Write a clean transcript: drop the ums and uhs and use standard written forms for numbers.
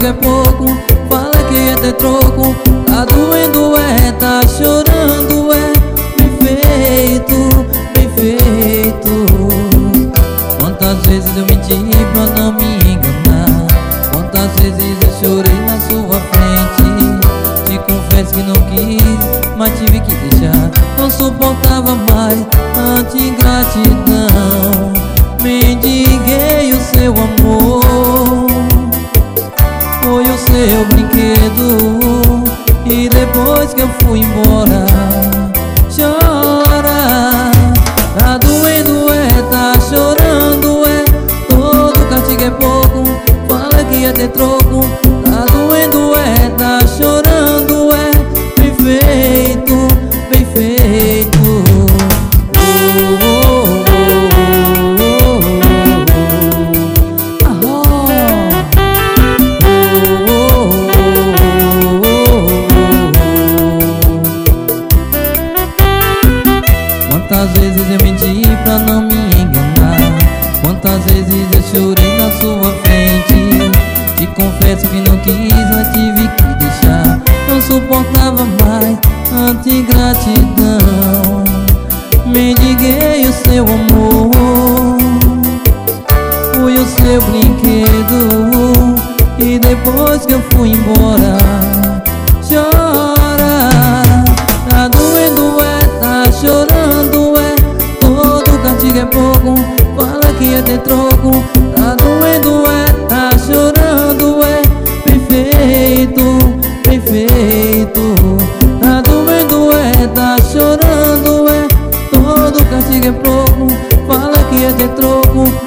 é pouco, fala que ia ter troco. Tá doendo tá chorando bem feito, bem feito. Quantas vezes eu menti pra não me enganar, quantas vezes eu chorei na sua frente. Te confesso que não quis, mas tive que deixar. Não suportava mais tanta ingratidão. Mendiguei o seu amor, foi o seu brinquedo, e depois que eu fui embora, chora. Tá doendo tá chorando todo castigo é pouco, fala que ia ter troco. Tá doendo tá chorando bem feito, bem feito. Quantas vezes eu menti pra não me enganar, quantas vezes eu chorei na sua frente. Te confesso que não quis, mas tive que deixar. Não suportava mais tanta ingratidão. Mendiguei o seu amor, fui o seu brinquedo, e depois que eu fui embora, chora. Tá doendo tá chorando todo castigo é pouco, fala que ia ter troco. Tá doendo tá chorando bem feito, bem feito. Tá doendo tá chorando todo castigo é pouco, fala que ia ter troco.